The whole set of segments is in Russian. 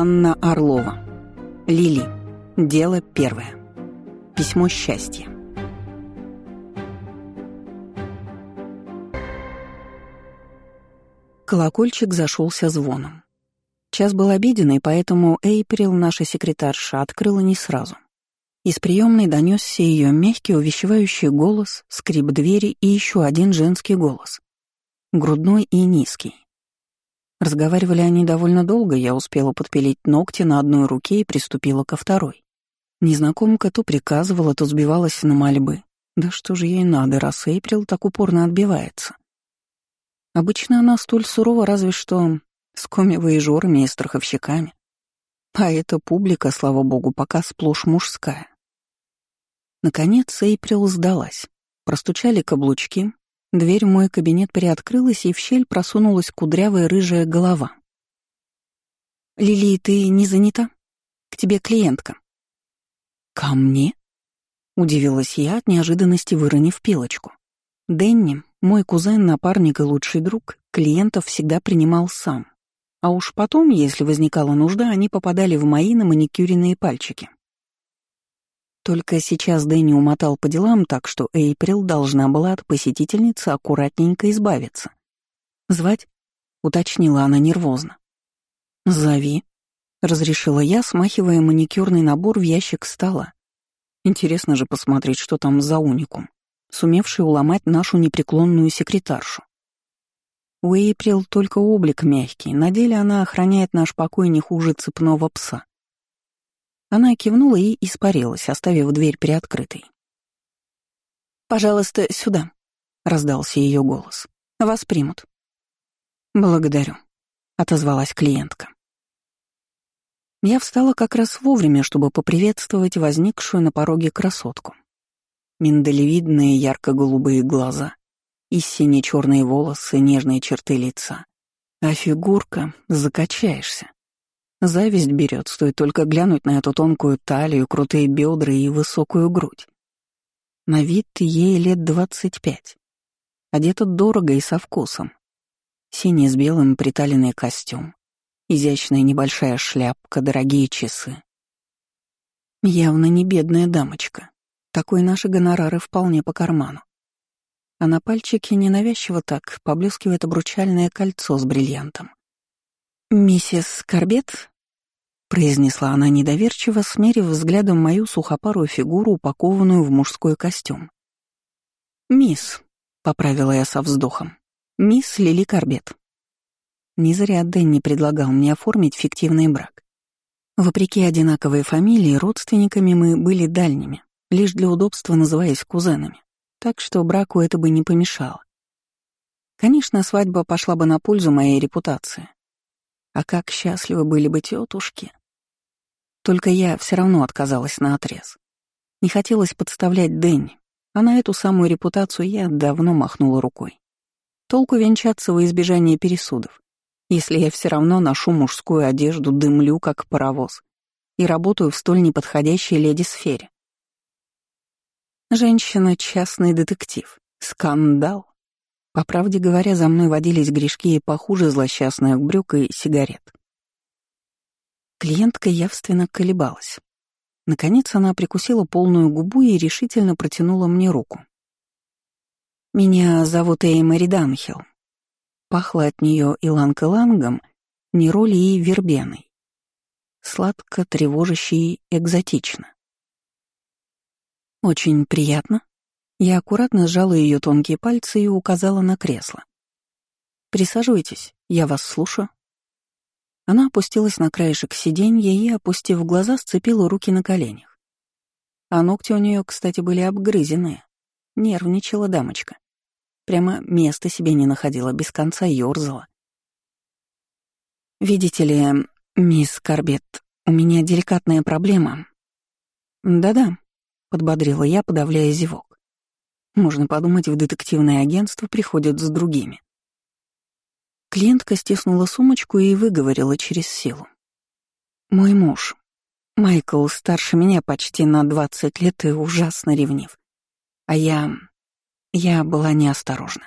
Анна Орлова. Лили. Дело первое. Письмо счастья. Колокольчик зашелся звоном. Час был обеденный, поэтому Эйприл, наша секретарша, открыла не сразу. Из приемной донесся ее мягкий, увещевающий голос, скрип двери и еще один женский голос. Грудной и низкий. Разговаривали они довольно долго, я успела подпилить ногти на одной руке и приступила ко второй. Незнакомка то приказывала, то сбивалась на мольбы. Да что же ей надо, раз Эйприл так упорно отбивается? Обычно она столь сурова, разве что с коми-вояжёрами и страховщиками. А эта публика, слава богу, пока сплошь мужская. Наконец Эйприл сдалась. Простучали каблучки, дверь в мой кабинет приоткрылась, и в щель просунулась кудрявая рыжая голова. «Лили, ты не занята? К тебе клиентка». «Ко мне?» — удивилась я от неожиданности, выронив пилочку. Дэнни, мой кузен, напарник и лучший друг, клиентов всегда принимал сам. А уж потом, если возникала нужда, они попадали в мои на маникюренные пальчики. Только сейчас Дэнни умотал по делам, так что Эйприл должна была от посетительницы аккуратненько избавиться. «Звать?» — уточнила она нервозно. «Зови», — разрешила я, смахивая маникюрный набор в ящик стола. Интересно же посмотреть, что там за уникум, сумевший уломать нашу непреклонную секретаршу. У Эйприл только облик мягкий, на деле она охраняет наш покой не хуже цепного пса. Она кивнула и испарилась, оставив дверь приоткрытой. «Пожалуйста, сюда», — раздался ее голос. «Вас примут». «Благодарю», — отозвалась клиентка. Я встала как раз вовремя, чтобы поприветствовать возникшую на пороге красотку. Миндалевидные ярко-голубые глаза и сине-черные волосы, нежные черты лица. А фигурка — закачаешься. Зависть берет, стоит только глянуть на эту тонкую талию, крутые бедра и высокую грудь. На вид ей лет 25. Одета дорого и со вкусом. Синий с белым приталенный костюм, изящная небольшая шляпка, дорогие часы. Явно не бедная дамочка. Такой наши гонорары вполне по карману. А на пальчике ненавязчиво так поблескивает обручальное кольцо с бриллиантом. «Миссис Корбет?» — произнесла она недоверчиво, смерив взглядом мою сухопарую фигуру, упакованную в мужской костюм. «Мисс», — поправила я со вздохом, — «мисс Лили Корбет». Не зря Дэнни предлагал мне оформить фиктивный брак. Вопреки одинаковой фамилии, родственниками мы были дальними, лишь для удобства называясь кузенами, так что браку это бы не помешало. Конечно, свадьба пошла бы на пользу моей репутации. А как счастливы были бы тетушки. Только я все равно отказалась наотрез. Не хотелось подставлять Дэнни, а на эту самую репутацию я давно махнула рукой. Толку венчаться во избежание пересудов, если я все равно ношу мужскую одежду, дымлю, как паровоз, и работаю в столь неподходящей леди-сфере. Женщина — частный детектив. Скандал. По правде говоря, за мной водились грешки и похуже злосчастных брюк и сигарет. Клиентка явственно колебалась. Наконец она прикусила полную губу и решительно протянула мне руку. «Меня зовут Эймори Данхилл». Пахло от нее иланг-илангом, нероли и вербеной. Сладко, тревожаще и экзотично. «Очень приятно». Я аккуратно сжала ее тонкие пальцы и указала на кресло. «Присаживайтесь, я вас слушаю». Она опустилась на краешек сиденья и, опустив глаза, сцепила руки на коленях. А ногти у нее, кстати, были обгрызенные. Нервничала дамочка. Прямо места себе не находила, без конца ёрзала. «Видите ли, мисс Корбет, у меня деликатная проблема». «Да-да», — подбодрила я, подавляя зевок. Можно подумать, в детективное агентство приходят с другими. Клиентка стиснула сумочку и выговорила через силу. «Мой муж, Майкл, старше меня почти на 20 лет и ужасно ревнив. А я была неосторожна».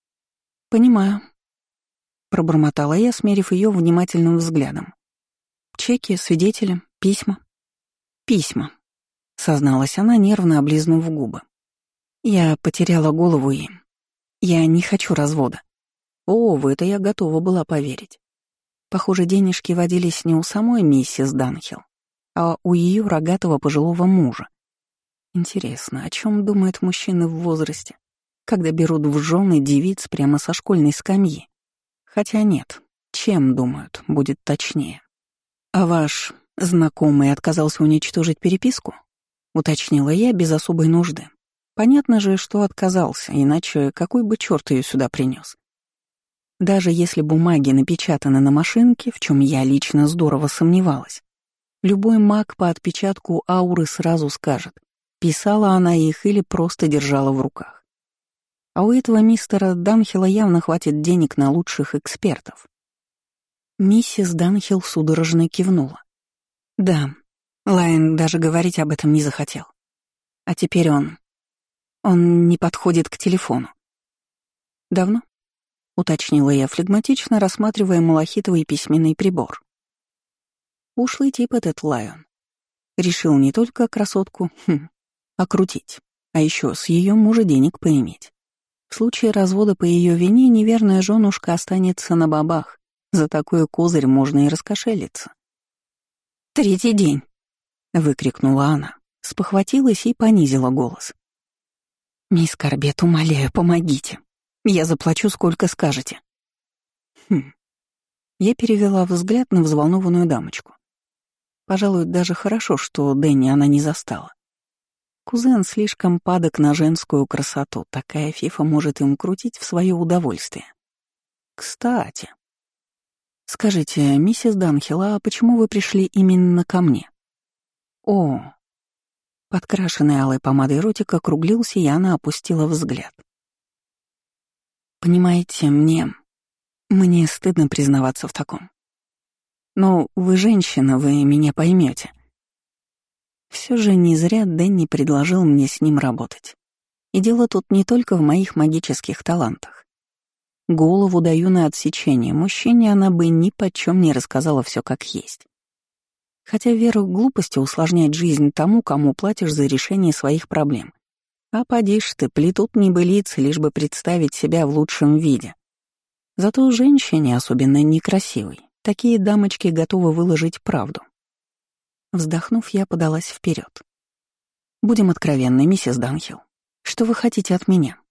«Понимаю», — пробормотала я, смерив ее внимательным взглядом. чеки, свидетели, письма. Письма, созналась она, нервно облизнув губы. Я потеряла голову и... Я не хочу развода. О, в это я готова была поверить. Похоже, денежки водились не у самой миссис Данхилл, а у ее рогатого пожилого мужа. Интересно, о чем думают мужчины в возрасте, когда берут в жены девиц прямо со школьной скамьи? Хотя нет, чем думают, будет точнее. А ваш знакомый отказался уничтожить переписку? Уточнила я без особой нужды. Понятно же, что отказался, иначе какой бы черт ее сюда принес. Даже если бумаги напечатаны на машинке, в чем я лично здорово сомневалась, любой маг по отпечатку ауры сразу скажет, писала она их или просто держала в руках. А у этого мистера Данхилла явно хватит денег на лучших экспертов. Миссис Данхилл судорожно кивнула. Да, Лайон даже говорить об этом не захотел. А теперь он не подходит к телефону. Давно? Уточнила я флегматично, рассматривая малахитовый письменный прибор. Ушлый тип этот Лайон. Решил не только красотку, окрутить, а еще с ее мужа денег поиметь. В случае развода по ее вине неверная женушка останется на бабах. За такой козырь можно и раскошелиться. «Третий день!» — выкрикнула она, спохватилась и понизила голос. «Мисс Корбет, умоляю, помогите. Я заплачу, сколько скажете». Я перевела взгляд на взволнованную дамочку. Пожалуй, даже хорошо, что Дэнни она не застала. Кузен слишком падок на женскую красоту, такая фифа может им крутить в свое удовольствие. Кстати, скажите, миссис Данхилл, а почему вы пришли именно ко мне? О, подкрашенный алой помадой ротик округлился, и она опустила взгляд. Понимаете, мне стыдно признаваться в таком. Но вы женщина, вы меня поймете. Все же не зря Дэнни предложил мне с ним работать. И дело тут не только в моих магических талантах. Голову даю на отсечение, мужчине она бы ни почем не рассказала все как есть. Хотя веру глупости усложнять жизнь тому, кому платишь за решение своих проблем. А поди ж ты, плетут небылицы, лишь бы представить себя в лучшем виде. Зато женщине, особенно некрасивой, такие дамочки готовы выложить правду. Вздохнув, я подалась вперед. «Будем откровенны, миссис Данхилл. Что вы хотите от меня?»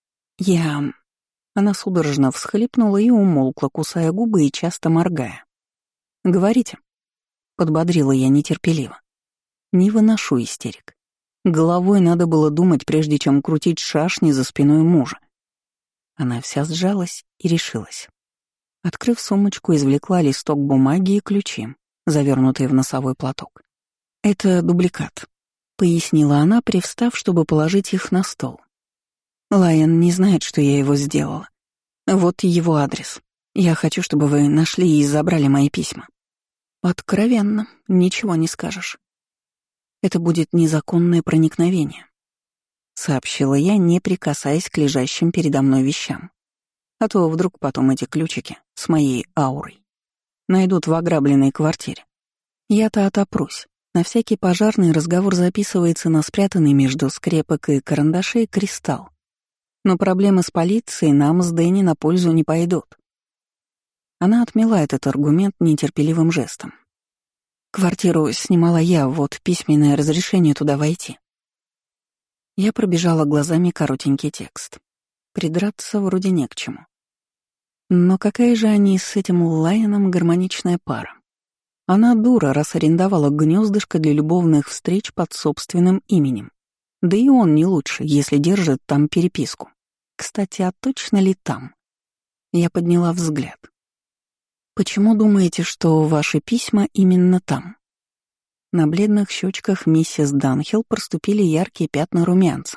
Она судорожно всхлипнула и умолкла, кусая губы и часто моргая. «Говорите», — подбодрила я нетерпеливо. «Не выношу истерик. Головой надо было думать, прежде чем крутить шашни за спиной мужа». Она вся сжалась и решилась. Открыв сумочку, извлекла листок бумаги и ключи, завернутые в носовой платок. «Это дубликат», — пояснила она, привстав, чтобы положить их на стол. «Лайон не знает, что я его сделала. Вот его адрес. Я хочу, чтобы вы нашли и забрали мои письма». «Откровенно, ничего не скажешь. Это будет незаконное проникновение», — сообщила я, не прикасаясь к лежащим передо мной вещам. А то вдруг потом эти ключики с моей аурой найдут в ограбленной квартире. Я-то отопрусь. На всякий пожарный разговор записывается на спрятанный между скрепок и карандашей кристалл. Но проблемы с полицией нам с Дэнни на пользу не пойдут. Она отмела этот аргумент нетерпеливым жестом. Квартиру снимала я, вот письменное разрешение туда войти. Я пробежала глазами коротенький текст. Придраться вроде не к чему. Но какая же они с этим Лайоном гармоничная пара? Она дура, раз арендовала гнездышко для любовных встреч под собственным именем. Да и он не лучше, если держит там переписку. Кстати, а точно ли там? Я подняла взгляд. Почему думаете, что ваши письма именно там? На бледных щечках миссис Данхилл проступили яркие пятна румянца.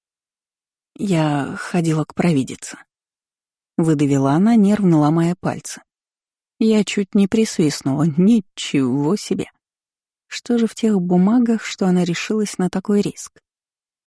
Я ходила к провидице. Выдавила она, нервно ломая пальцы. Я чуть не присвистнула. Ничего себе. Что же в тех бумагах, что она решилась на такой риск?